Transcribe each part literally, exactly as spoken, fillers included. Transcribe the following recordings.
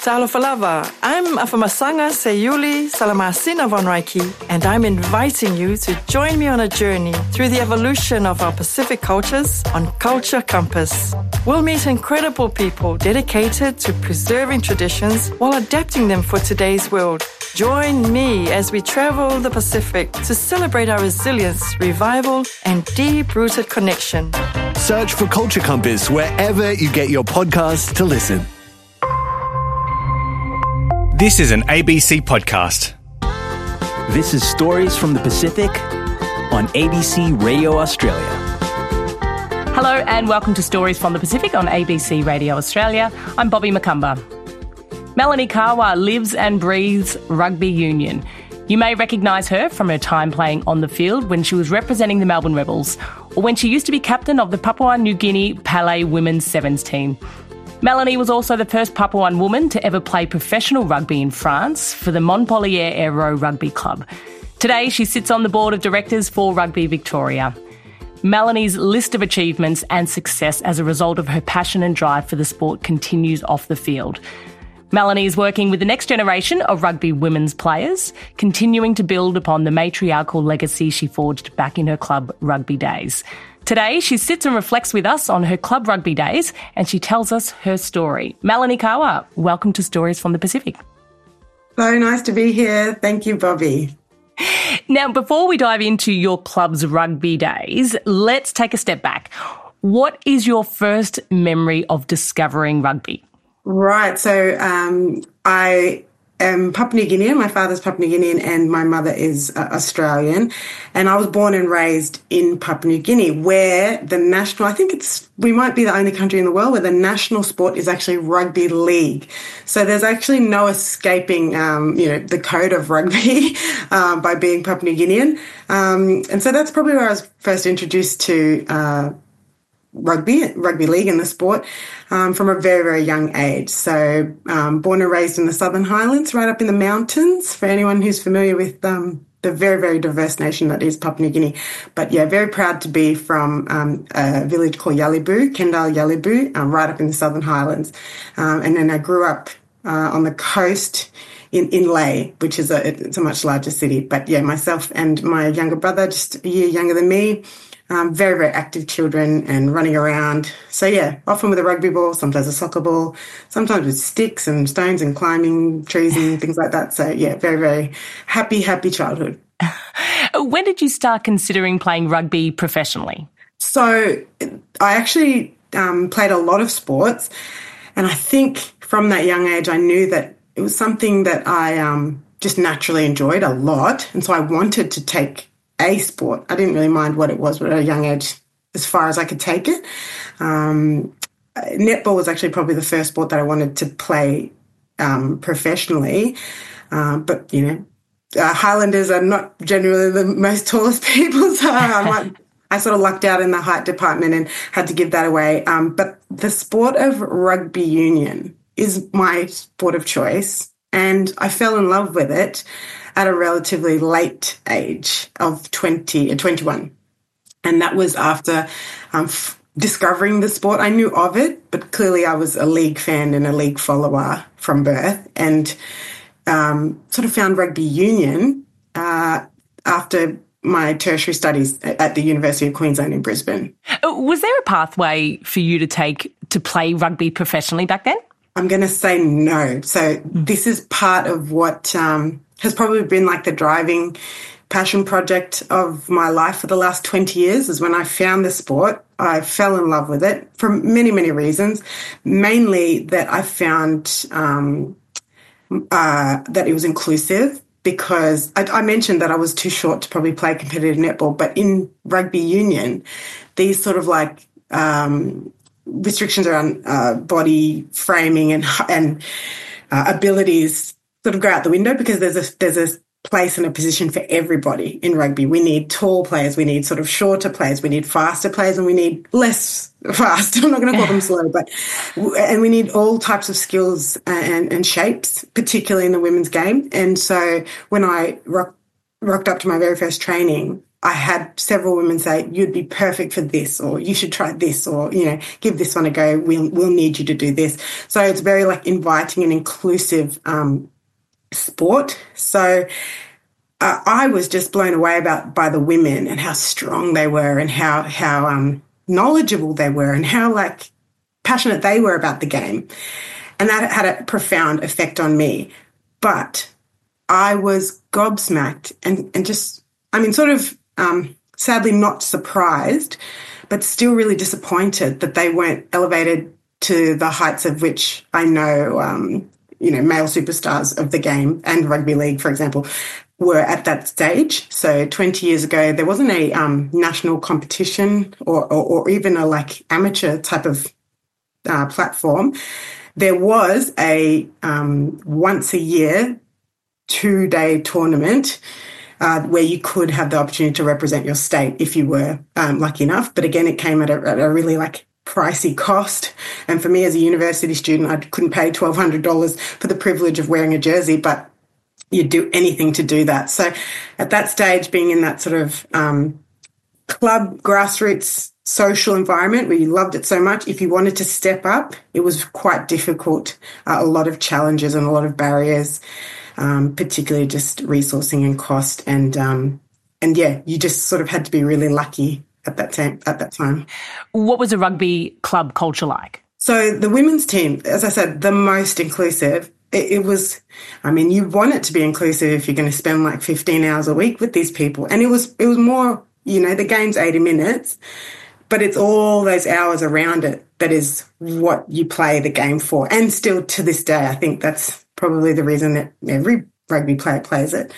Salofalava, I'm Afamasanga Sayuli Salamasina von Reiki, and I'm inviting you to join me on a journey through the evolution of our Pacific cultures on Culture Compass. We'll meet incredible people dedicated to preserving traditions while adapting them for today's world. Join me as we travel the Pacific to celebrate our resilience, revival, and deep-rooted connection. Search for Culture Compass wherever you get your podcasts to listen. This is an A B C podcast. This is Stories from the Pacific on A B C Radio Australia. Hello and welcome to Stories from the Pacific on A B C Radio Australia. I'm Bobby Macumber. Melanie Kawa lives and breathes rugby union. You may recognise her from her time playing on the field when she was representing the Melbourne Rebels, or when she used to be captain of the Papua New Guinea Palais Women's Sevens team. Melanie was also the first Papuan woman to ever play professional rugby in France for the Montpellier Aero Rugby Club. Today, she sits on the board of directors for Rugby Victoria. Melanie's list of achievements and success as a result of her passion and drive for the sport continues off the field. Melanie is working with the next generation of rugby women's players, continuing to build upon the matriarchal legacy she forged back in her club rugby days. Today, she sits and reflects with us on her club rugby days, and she tells us her story. Melanie Kawa, welcome to Stories from the Pacific. So nice to be here. Thank you, Bobby. Now, before we dive into your club's rugby days, let's take a step back. What is your first memory of discovering rugby? Right. So um, I am Papua New Guinean. My father's Papua New Guinean and my mother is uh, Australian. And I was born and raised in Papua New Guinea, where the national, I think it's, we might be the only country in the world where the national sport is actually rugby league. So there's actually no escaping, um, you know, the code of rugby um, by being Papua New Guinean. Um, and so that's probably where I was first introduced to uh rugby, rugby league and the sport um, from a very, very young age. So um, born and raised in the Southern Highlands, right up in the mountains, for anyone who's familiar with um, the very, very diverse nation that is Papua New Guinea. But yeah, very proud to be from um, a village called Yalibu, Kendal Yalibu, um, right up in the Southern Highlands. Um, and then I grew up uh, on the coast in, in Lae, which is a, it's a much larger city. But yeah, myself and my younger brother, just a year younger than me, Um, very, very active children and running around. So, yeah, often with a rugby ball, sometimes a soccer ball, sometimes with sticks and stones and climbing trees and things like that. So, yeah, very, very happy, happy childhood. When did you start considering playing rugby professionally? So I actually um, played a lot of sports, and I think from that young age I knew that it was something that I um, just naturally enjoyed a lot, and so I wanted to take a sport. I didn't really mind what it was, but at a young age, as far as I could take it. Um, netball was actually probably the first sport that I wanted to play um, professionally. Um, but, you know, uh, Highlanders are not generally the most tallest people, so I, might, I sort of lucked out in the height department and had to give that away. Um, but the sport of rugby union is my sport of choice, and I fell in love with it at a relatively late age of twenty and twenty-one. And that was after um, f- discovering the sport. I knew of it, but clearly I was a league fan and a league follower from birth, and um, sort of found rugby union uh, after my tertiary studies at the University of Queensland in Brisbane. Was there a pathway for you to take to play rugby professionally back then? I'm going to say no. So mm. this is part of what um, has probably been like the driving passion project of my life for the last twenty years, is when I found the sport. I fell in love with it for many, many reasons, mainly that I found um, uh, that it was inclusive, because I, I mentioned that I was too short to probably play competitive netball, but in rugby union, these sort of like um, restrictions around uh, body framing and and uh, abilities sort of go out the window, because there's a there's a place and a position for everybody in rugby. We need tall players, we need sort of shorter players, we need faster players, and we need less fast. I'm not going to call them slow, but and we need all types of skills and, and shapes, particularly in the women's game. And so when I rock, rocked up to my very first training, I had several women say, you'd be perfect for this, or you should try this, or, you know, give this one a go. We'll, we'll need you to do this. So it's very like inviting and inclusive um, sport. So uh, I was just blown away about by the women and how strong they were and how, how um, knowledgeable they were and how like passionate they were about the game. And that had a profound effect on me. But I was gobsmacked and, and just, I mean, sort of, Um, sadly not surprised, but still really disappointed that they weren't elevated to the heights of which I know, um, you know, male superstars of the game and rugby league, for example, were at that stage. So twenty years ago, there wasn't a um, national competition or, or, or even a like amateur type of uh, platform. There was a um, once a year, two day tournament Uh, where you could have the opportunity to represent your state if you were um, lucky enough. But again, it came at a, at a really like pricey cost. And for me as a university student, I couldn't pay twelve hundred dollars for the privilege of wearing a jersey, but you'd do anything to do that. So at that stage, being in that sort of um, club, grassroots, social environment where you loved it so much, if you wanted to step up, it was quite difficult. Uh, a lot of challenges and a lot of barriers. Um, particularly just resourcing and cost, and um, and yeah, you just sort of had to be really lucky at that time. At that time, what was the rugby club culture like? So the women's team, as I said, the most inclusive. It, it was, I mean, you want it to be inclusive if you're going to spend like fifteen hours a week with these people, and it was it was more, you know, the game's eighty minutes, but it's all those hours around it that is what you play the game for, and still to this day, I think that's probably the reason that every rugby player plays it,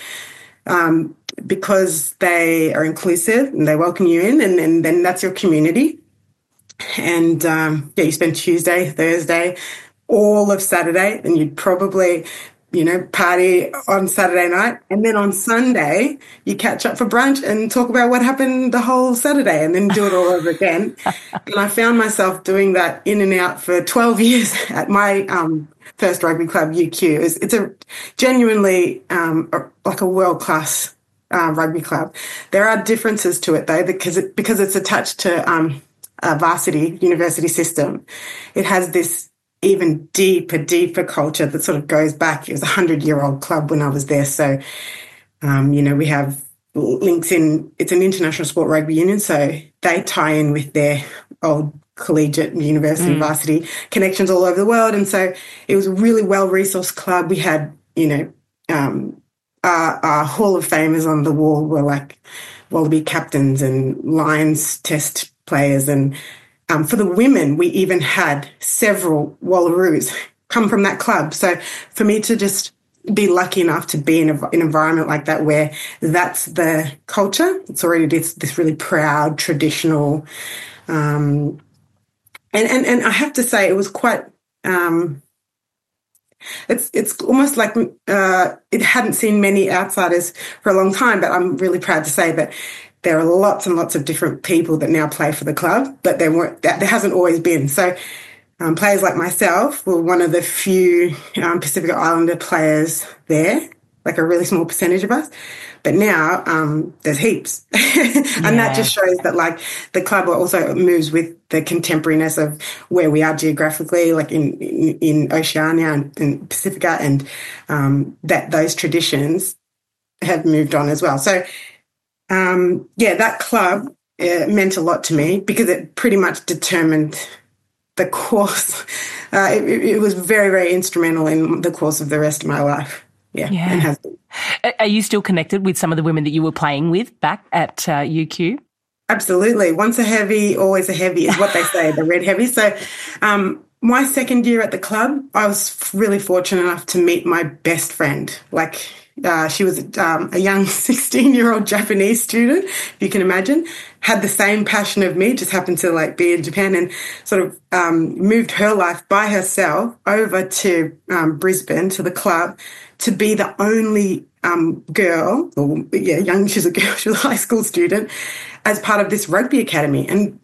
um, because they are inclusive and they welcome you in, and, and then that's your community. And um, yeah, you spend Tuesday, Thursday, all of Saturday, and you'd probably, you know, party on Saturday night. And then on Sunday, you catch up for brunch and talk about what happened the whole Saturday and then do it all over again. And I found myself doing that in and out for twelve years at my um, first rugby club, U Q. It's, it's a genuinely um, a, like a world-class uh, rugby club. There are differences to it, though, because it, because it's attached to um, a varsity university system. It has this even deeper, deeper culture that sort of goes back. It was a hundred-year-old club when I was there. So, um, you know, we have links in, it's an international sport rugby union, so they tie in with their old collegiate university mm. varsity connections all over the world. And so it was a really well-resourced club. We had, you know, um, our, our Hall of Famers on the wall were like Wallaby captains and Lions test players, and Um, for the women, we even had several Wallaroos come from that club. So for me to just be lucky enough to be in a, an environment like that where that's the culture, it's already this, this really proud, traditional, um, and, and, and I have to say it was quite, um, it's it's almost like uh, it hadn't seen many outsiders for a long time, but I'm really proud to say that there are lots and lots of different people that now play for the club, but there weren't. That, there hasn't always been. So um, players like myself were one of the few um, Pacific Islander players there, like a really small percentage of us. But now um, there's heaps, and yeah. that just shows that like the club also moves with the contemporariness of where we are geographically, like in in, in Oceania and in Pacifica, and um, that those traditions have moved on as well. So. Um, yeah, that club uh, meant a lot to me because it pretty much determined the course. Uh, it, it was very, very instrumental in the course of the rest of my life. Yeah, yeah. And has been. Are you still connected with some of the women that you were playing with back at uh, U Q? Absolutely. Once a heavy, always a heavy is what they say, the red heavy. So um, my second year at the club, I was really fortunate enough to meet my best friend, like Uh, she was um, a young sixteen-year-old Japanese student, if you can imagine, had the same passion of me, just happened to like be in Japan, and sort of um, moved her life by herself over to um, Brisbane, to the club, to be the only um, girl, or yeah, young, she's a girl, she was a high school student, as part of this rugby academy. And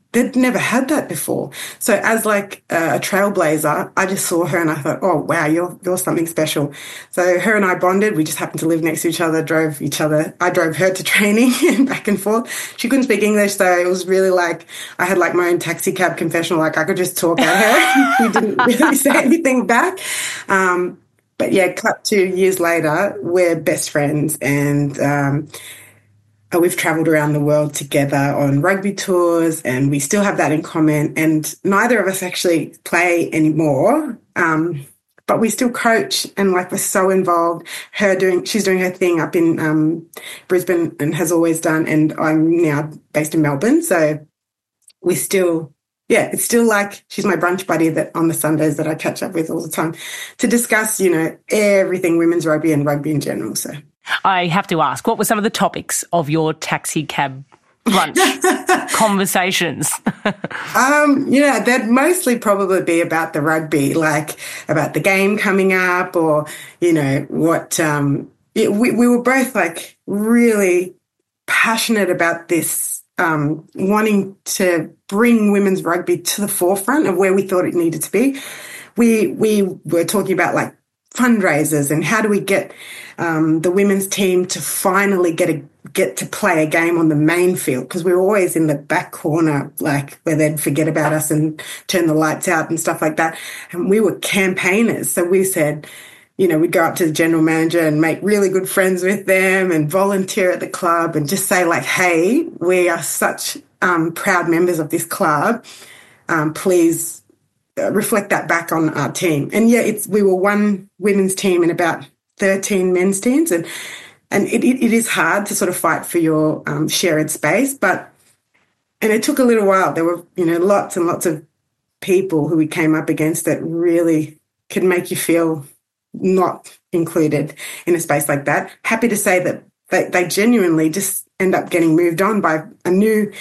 they'd never had that before. So as like a trailblazer, I just saw her and I thought, oh, wow, you're, you're something special. So her and I bonded. We just happened to live next to each other, drove each other. I drove her to training and back and forth. She couldn't speak English, so it was really like I had like my own taxi cab confessional. Like I could just talk at her. We didn't really say anything back. Um, but yeah, cut to years later, we're best friends, and um, we've travelled around the world together on rugby tours, and we still have that in common. And neither of us actually play anymore, um, but we still coach, and like we're so involved. Her doing, she's doing her thing up in um, Brisbane and has always done, and I'm now based in Melbourne. So we still, yeah, it's still like she's my brunch buddy that on the Sundays that I catch up with all the time to discuss, you know, everything women's rugby and rugby in general. So. I have to ask, what were some of the topics of your taxi cab brunch conversations? um, you know, they'd mostly probably be about the rugby, like about the game coming up, or, you know, what um, it, we, we were both like really passionate about this, um, wanting to bring women's rugby to the forefront of where we thought it needed to be. We, we were talking about like fundraisers and how do we get um, the women's team to finally get a get to play a game on the main field, because we were always in the back corner, like where they'd forget about us and turn the lights out and stuff like that. And we were campaigners, so we said, you know, we'd go up to the general manager and make really good friends with them and volunteer at the club and just say like, hey, we are such um, proud members of this club. Um, please reflect that back on our team. And yeah, it's we were one women's team and about thirteen men's teams, and and it, it, it is hard to sort of fight for your um, shared space, but and it took a little while. There were, you know, lots and lots of people who we came up against that really could make you feel not included in a space like that. Happy to say that they, they genuinely just end up getting moved on by a new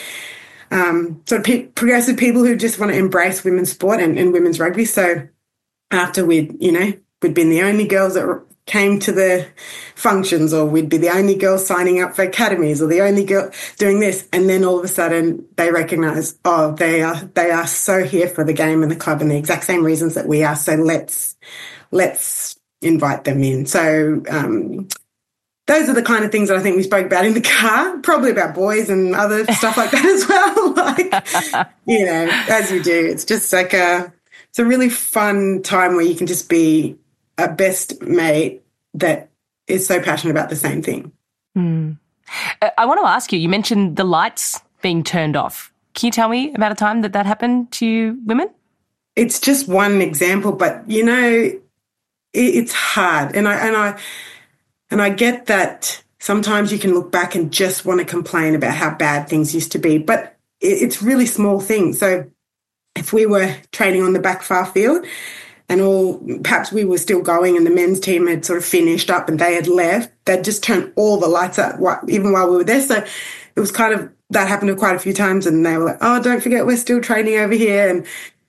Um, sort of pe- progressive people who just want to embrace women's sport and, and women's rugby. So after we'd, you know, we'd been the only girls that came to the functions, or we'd be the only girls signing up for academies, or the only girl doing this, and then all of a sudden they recognise, oh, they are they are so here for the game and the club and the exact same reasons that we are. So let's let's invite them in. So. Um, Those are the kind of things that I think we spoke about in the car, probably about boys and other stuff like that as well. Like, you know, as you do, it's just like a, it's a really fun time where you can just be a best mate that is so passionate about the same thing. Mm. I want to ask you, you mentioned the lights being turned off. Can you tell me about a time that that happened to you women? It's just one example, but, you know, it, it's hard. And I, and I, And I get that sometimes you can look back and just want to complain about how bad things used to be, but it's really small things. So if we were training on the back far field and all, perhaps we were still going and the men's team had sort of finished up and they had left, they'd just turn all the lights out even while we were there. So it was kind of, that happened quite a few times, and they were like, oh, don't forget we're still training over here. And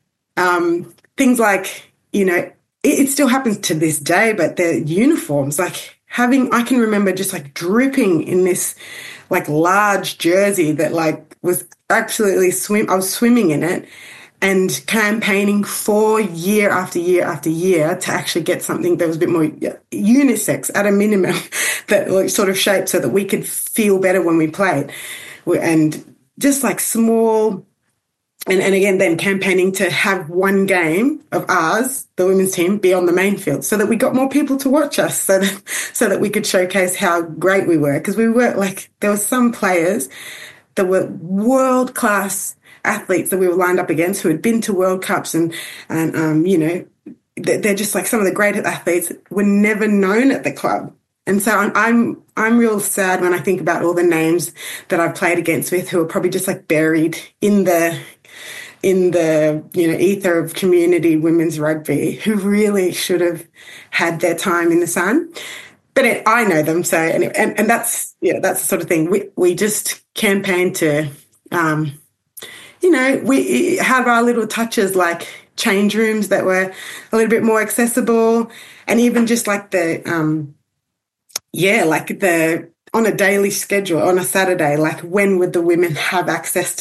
um, things like, you know, it, it still happens to this day, but the uniforms, like, Having, I can remember just like dripping in this like large jersey that like was absolutely swim. I was swimming in it and campaigning for year after year after year to actually get something that was a bit more unisex at a minimum, that like sort of shaped so that we could feel better when we played. And just like small, and, and again, then campaigning to have one game of ours, the women's team, be on the main field so that we got more people to watch us, so that, so that we could showcase how great we were. Because we were like, there were some players that were world-class athletes that we were lined up against who had been to World Cups and, and um, you know, they're just like some of the great athletes were never known at the club. And so I'm, I'm, I'm real sad when I think about all the names that I've played against with who are probably just like buried in the, in the, you know, ether of community women's rugby, who really should have had their time in the sun. But it, I know them, so, and, and, and that's, yeah, that's the sort of thing. We, we just campaigned to, um, you know, we have our little touches like change rooms that were a little bit more accessible, and even just like the, um, yeah, like the, on a daily schedule, on a Saturday, like when would the women have access to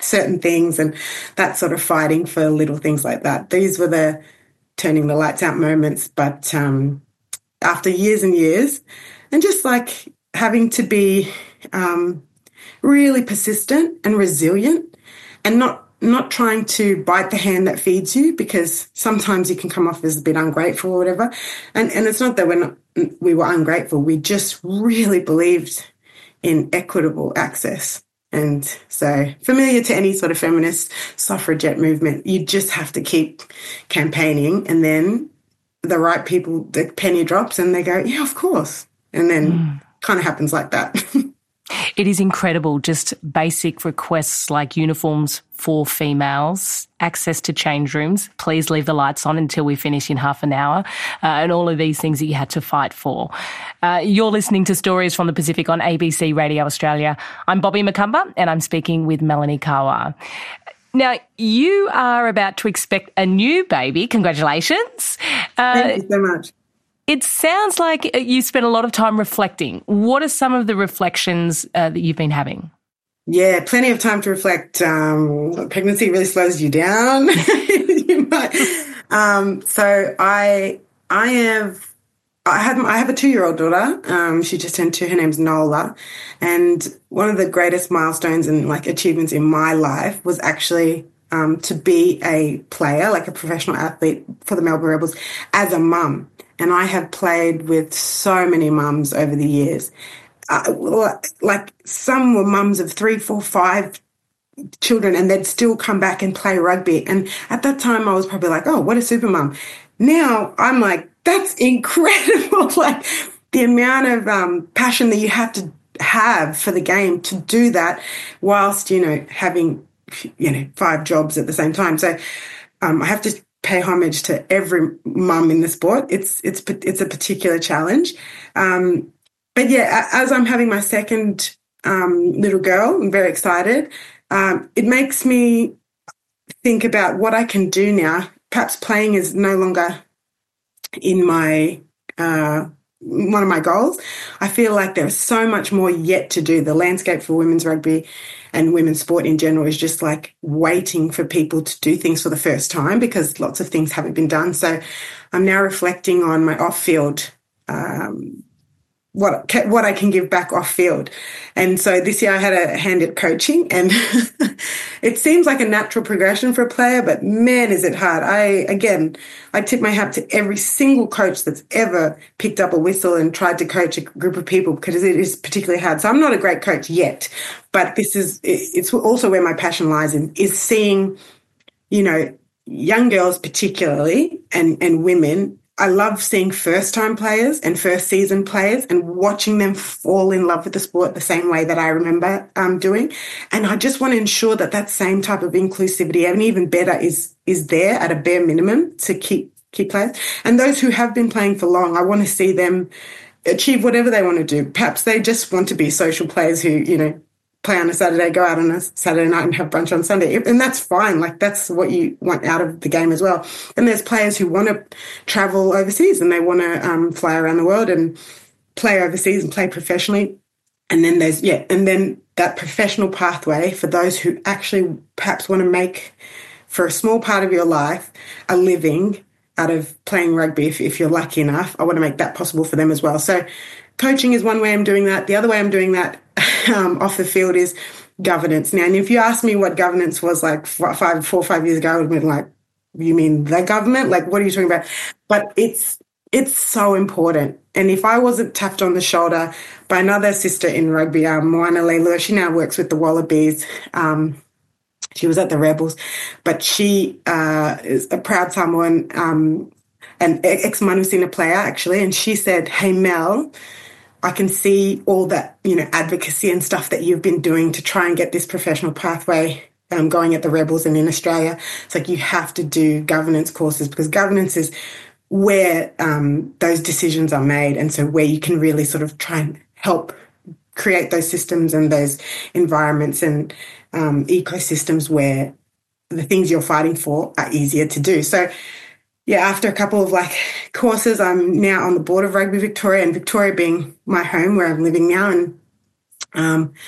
certain things and that sort of fighting for little things like that. These were the turning the lights out moments. But um, after years and years, and just like having to be um, really persistent and resilient and not not trying to bite the hand that feeds you, because sometimes you can come off as a bit ungrateful or whatever. And and it's not that we're not, we were ungrateful. We just really believed in equitable access. And so familiar to any sort of feminist suffragette movement, you just have to keep campaigning, and then the right people, the penny drops and they go, yeah, of course. And then mm. kind of happens like that. It is incredible, just basic requests like uniforms for females, access to change rooms, please leave the lights on until we finish in half an hour, uh, and all of these things that you had to fight for. Uh, you're listening to Stories from the Pacific on A B C Radio Australia. I'm Bobby Macumber and I'm speaking with Melanie Kawa. Now, you are about to expect a new baby. Congratulations. Uh, Thank you so much. It sounds like you spent a lot of time reflecting. What are some of the reflections uh, that you've been having? Yeah, plenty of time to reflect. Um, pregnancy really slows you down. you might. Um, so I, I have, I have, I have a two-year-old daughter. Um, she just turned two. Her name's Nola, and one of the greatest milestones and like achievements in my life was actually um, to be a player, like a professional athlete for the Melbourne Rebels, as a mum. And I have played with so many mums over the years. Uh, like some were mums of three, four, five children, and they'd still come back and play rugby. And at that time, I was probably like, oh, what a super mum. Now I'm like, that's incredible. Like the amount of um, passion that you have to have for the game to do that whilst, you know, having, you know, five jobs at the same time. So um, I have to pay homage to every mum in the sport. It's it's it's a particular challenge. Um, but yeah, as I'm having my second um, little girl, I'm very excited. Um, it makes me think about what I can do now. Perhaps playing is no longer in my uh, one of my goals. I feel like there's so much more yet to do. The landscape for women's rugby and women's sport in general is just like waiting for people to do things for the first time, because lots of things haven't been done. So I'm now reflecting on my off-field, um, what what I can give back off-field. And so this year I had a hand at coaching, and it seems like a natural progression for a player, but man, is it hard. I, again, I tip my hat to every single coach that's ever picked up a whistle and tried to coach a group of people, because it is particularly hard. So I'm not a great coach yet, but this is, it's also where my passion lies in, is seeing, you know, young girls particularly, and, and women. I love seeing first-time players and first-season players and watching them fall in love with the sport the same way that I remember um, doing. And I just want to ensure that that same type of inclusivity, and even better, is is there at a bare minimum to keep keep players. And those who have been playing for long, I want to see them achieve whatever they want to do. Perhaps they just want to be social players who, you know, play on a Saturday, go out on a Saturday night and have brunch on Sunday. And that's fine. Like, that's what you want out of the game as well. And there's players who want to travel overseas and they want to um, fly around the world and play overseas and play professionally. And then there's, yeah, and then that professional pathway for those who actually perhaps want to make, for a small part of your life, a living out of playing rugby, if, if you're lucky enough. I want to make that possible for them as well. So coaching is one way I'm doing that. The other way I'm doing that um, off the field is governance. Now, and if you ask me what governance was like five, four or five years ago, I would have been like, you mean the government? Like, what are you talking about? But it's it's so important. And if I wasn't tapped on the shoulder by another sister in rugby, um, Moana Leilua, she now works with the Wallabies. Um, she was at the Rebels, but she uh, is a proud Samoan, um, an ex-Manusina player, actually. And she said, hey, Mel, I can see all that, you know, advocacy and stuff that you've been doing to try and get this professional pathway um, going at the Rebels and in Australia. It's like you have to do governance courses, because governance is where um, those decisions are made, and so where you can really sort of try and help create those systems and those environments and um, ecosystems where the things you're fighting for are easier to do. So, yeah, after a couple of like courses, I'm now on the board of Rugby Victoria, and Victoria being my home where I'm living now, and um,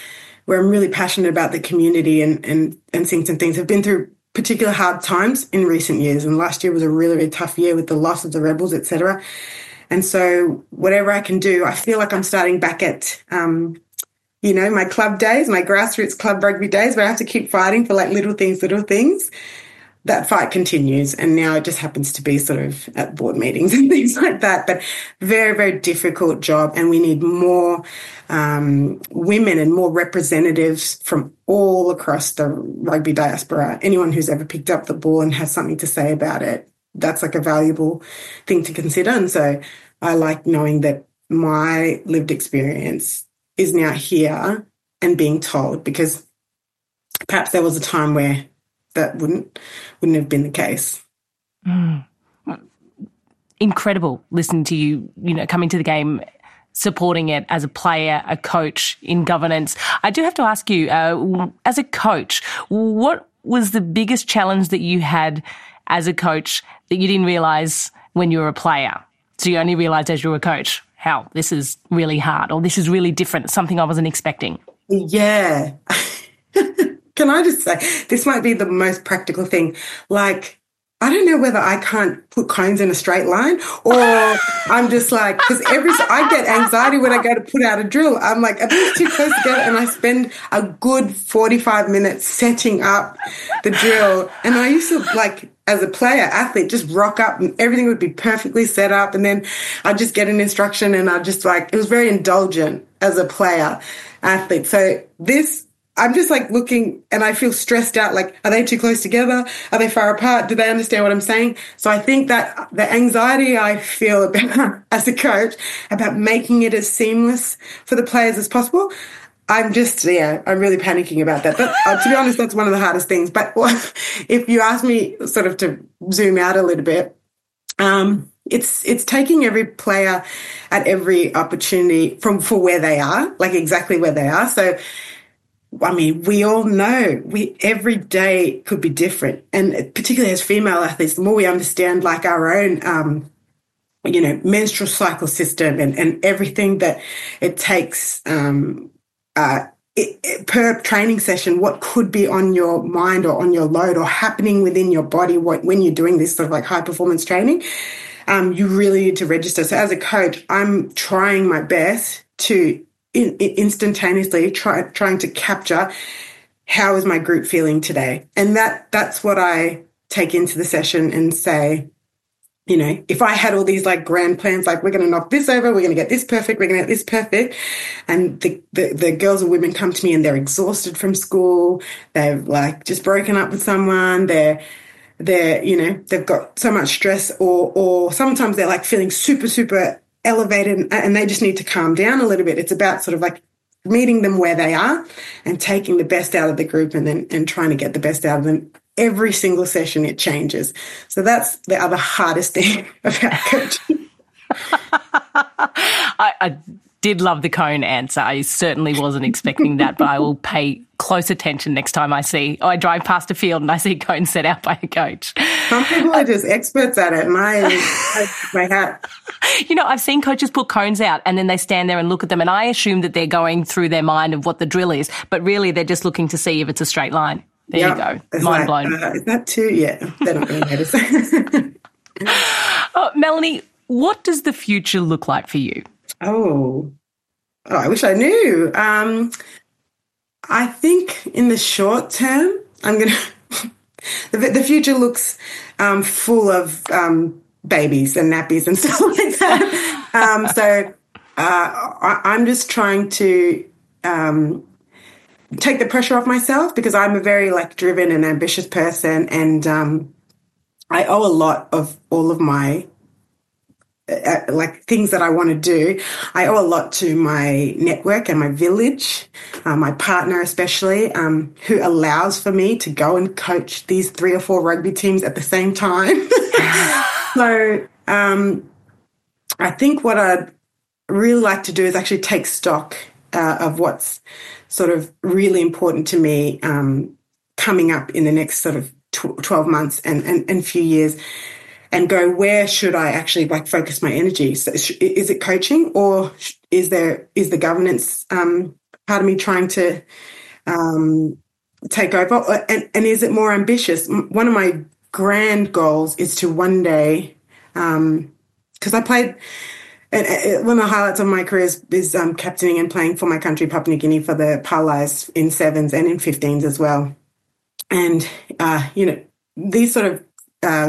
where I'm really passionate about the community and, and, and seeing some things. I've been through particular hard times in recent years, and last year was a really, really tough year with the loss of the rebels, et cetera. And so whatever I can do, I feel like I'm starting back at, um, you know, my club days, my grassroots club rugby days, where I have to keep fighting for like little things, little things. That fight continues, and now it just happens to be sort of at board meetings and things like that. But very, very difficult job, and we need more um, women and more representatives from all across the rugby diaspora. Anyone who's ever picked up the ball and has something to say about it, that's like a valuable thing to consider. And so I like knowing that my lived experience is now here and being told, because perhaps there was a time where that wouldn't wouldn't have been the case. Mm. Incredible listening to you, you know, coming to the game, supporting it as a player, a coach, in governance. I do have to ask you, uh, as a coach, what was the biggest challenge that you had as a coach that you didn't realise when you were a player? So you only realised as you were a coach, how this is really hard, or this is really different, something I wasn't expecting. Yeah. Can I just say, this might be the most practical thing. Like, I don't know whether I can't put cones in a straight line, or I'm just like, because every, I get anxiety when I go to put out a drill. I'm like, are these too close together? And I spend a good forty-five minutes setting up the drill. And I used to, like, as a player, athlete, just rock up and everything would be perfectly set up. And then I'd just get an instruction and I'd just like, it was very indulgent as a player, athlete. So this, I'm just like looking and I feel stressed out. Like, are they too close together? Are they far apart? Do they understand what I'm saying? So I think that the anxiety I feel about as a coach about making it as seamless for the players as possible, I'm just, yeah, I'm really panicking about that. But uh, to be honest, that's one of the hardest things. But if you ask me sort of to zoom out a little bit, um, it's it's taking every player at every opportunity from for where they are, like exactly where they are. So, I mean, we all know we every day could be different. And particularly as female athletes, the more we understand like our own, um, you know, menstrual cycle system and, and everything that it takes um, uh, it, it, per training session, what could be on your mind or on your load or happening within your body what, when you're doing this sort of like high performance training, um, you really need to register. So as a coach, I'm trying my best to In, instantaneously try, trying to capture how is my group feeling today. And that that's what I take into the session and say, you know, if I had all these like grand plans, like we're going to knock this over, we're going to get this perfect, we're going to get this perfect. And the, the, the girls or women come to me and they're exhausted from school. They've like just broken up with someone. They're, they're, you know, they've got so much stress or, or sometimes they're like feeling super, super elevated and they just need to calm down a little bit. It's about sort of like meeting them where they are and taking the best out of the group and then and trying to get the best out of them. Every single session it changes. So that's the other hardest thing about coaching. I, I did love the cone answer. I certainly wasn't expecting that, but I will pay close attention next time I see, oh, I drive past a field and I see a cone set out by a coach. Some people are just experts at it. My, my hat. You know, I've seen coaches put cones out and then they stand there and look at them and I assume that they're going through their mind of what the drill is, but really they're just looking to see if it's a straight line. There yep. you go. It's Mind like, blown. Uh, is that too? Yeah, they're not going to notice. Oh, Melanie, what does the future look like for you? Oh, oh I wish I knew. Um, I think in the short term, I'm going to, the, the future looks um, full of um, babies and nappies and stuff like that. um, so uh, I, I'm just trying to um, take the pressure off myself because I'm a very like driven and ambitious person, and um, I owe a lot of all of my uh, like things that I want to do. I owe a lot to my network and my village, uh, my partner especially, um, who allows for me to go and coach these three or four rugby teams at the same time. So um, I think what I'd really like to do is actually take stock uh, of what's sort of really important to me um, coming up in the next sort of tw- twelve months and, and, and few years, and go, where should I actually like focus my energy? So is it coaching, or is there is the governance um, part of me trying to um, take over? And, and is it more ambitious? One of my grand goals is to one day, because um, I played, and one of the highlights of my career is, is um, captaining and playing for my country, Papua New Guinea, for the Parlays in sevens and in fifteens as well. And, uh, you know, these sort of uh,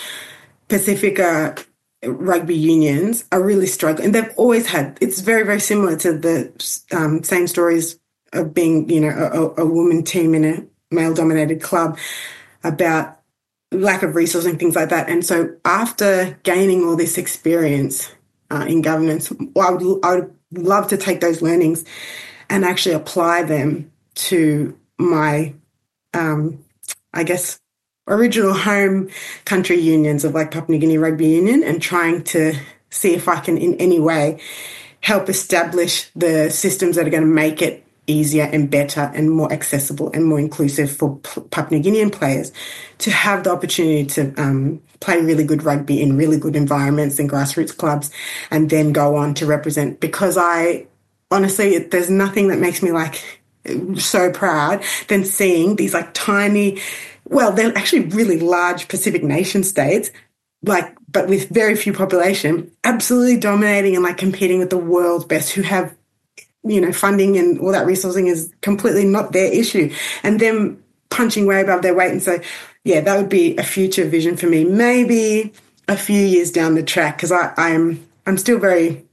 Pacifica rugby unions are really struggling. And they've always had, it's very, very similar to the um, same stories of being, you know, a, a woman team in a male-dominated club, about lack of resources and things like that. And so after gaining all this experience uh, in governance, I would, I would love to take those learnings and actually apply them to my, um, I guess, original home country unions of like Papua New Guinea Rugby Union, and trying to see if I can in any way help establish the systems that are going to make it easier and better and more accessible and more inclusive for Papua New Guinean players to have the opportunity to um, play really good rugby in really good environments and grassroots clubs, and then go on to represent. Because I honestly, there's nothing that makes me like so proud than seeing these like tiny, well, they're actually really large Pacific nation states, like, but with very few population, absolutely dominating and like competing with the world's best, who have, you know, funding and all that resourcing is completely not their issue, and them punching way above their weight. And so, yeah, that would be a future vision for me, maybe a few years down the track, because I'm I'm still very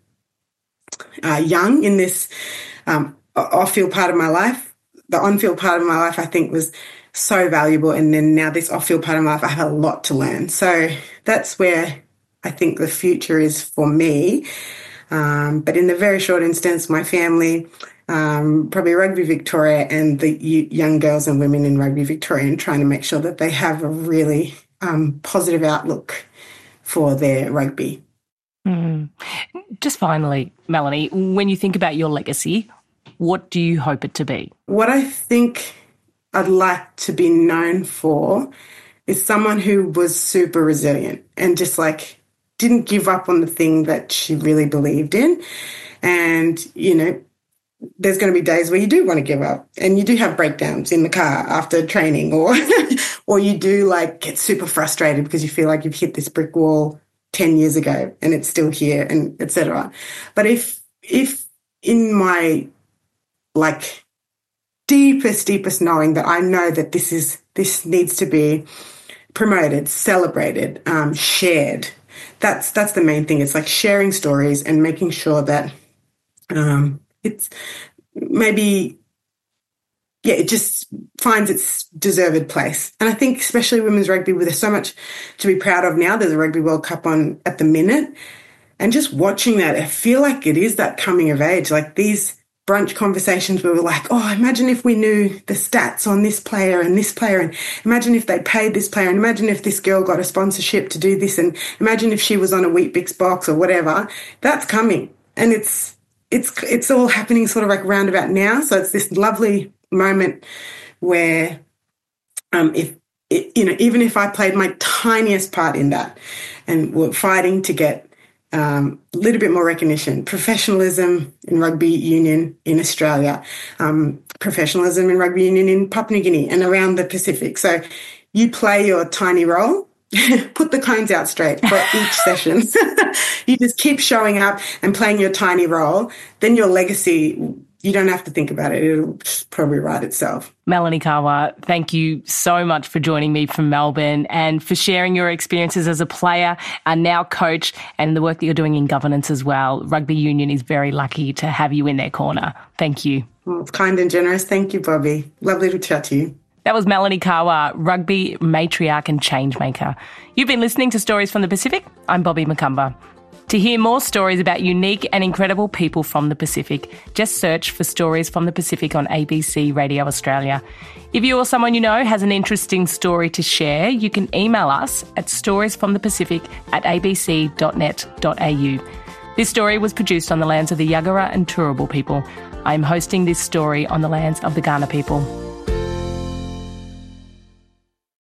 uh, young in this um, off-field part of my life. The on-field part of my life, I think, was so valuable, and then now this off-field part of my life, I have a lot to learn. So that's where I think the future is for me. Um, but in the very short instance, my family, um, probably Rugby Victoria and the young girls and women in Rugby Victoria, and trying to make sure that they have a really um, positive outlook for their rugby. Mm. Just finally, Melanie, when you think about your legacy, what do you hope it to be? What I think I'd like to be known for is someone who was super resilient and just like didn't give up on the thing that she really believed in. And, you know, there's going to be days where you do want to give up, and you do have breakdowns in the car after training, or or you do like get super frustrated because you feel like you've hit this brick wall ten years ago and it's still here, and et cetera. But if if in my like deepest, deepest knowing that I know that this is this needs to be promoted, celebrated, um, shared, That's that's the main thing. It's like sharing stories and making sure that um, it's maybe, yeah, it just finds its deserved place. And I think especially women's rugby, where there's so much to be proud of now. There's a Rugby World Cup on at the minute. And just watching that, I feel like it is that coming of age. Like these brunch conversations where we're like, oh, imagine if we knew the stats on this player and this player, and imagine if they paid this player, and imagine if this girl got a sponsorship to do this, and imagine if she was on a Weet-Bix box or whatever. That's coming, and it's it's it's all happening sort of like roundabout now. So it's this lovely moment where, um, if it, you know, even if I played my tiniest part in that, and we're fighting to get Um, a little bit more recognition, professionalism in rugby union in Australia, um, professionalism in rugby union in Papua New Guinea and around the Pacific. So you play your tiny role, put the cones out straight for each session. You just keep showing up and playing your tiny role. Then your legacy, you don't have to think about it. It'll probably write itself. Melanie Kawa, thank you so much for joining me from Melbourne and for sharing your experiences as a player and now coach, and the work that you're doing in governance as well. Rugby Union is very lucky to have you in their corner. Thank you. Well, it's kind and generous. Thank you, Bobby. Lovely to chat to you. That was Melanie Kawa, rugby matriarch and changemaker. You've been listening to Stories from the Pacific. I'm Bobby Macumber. To hear more stories about unique and incredible people from the Pacific, just search for Stories from the Pacific on A B C Radio Australia. If you or someone you know has an interesting story to share, you can email us at storiesfromthepacific at a b c dot net dot a u. This story was produced on the lands of the Yagara and Turrbal people. I am hosting this story on the lands of the Kaurna people.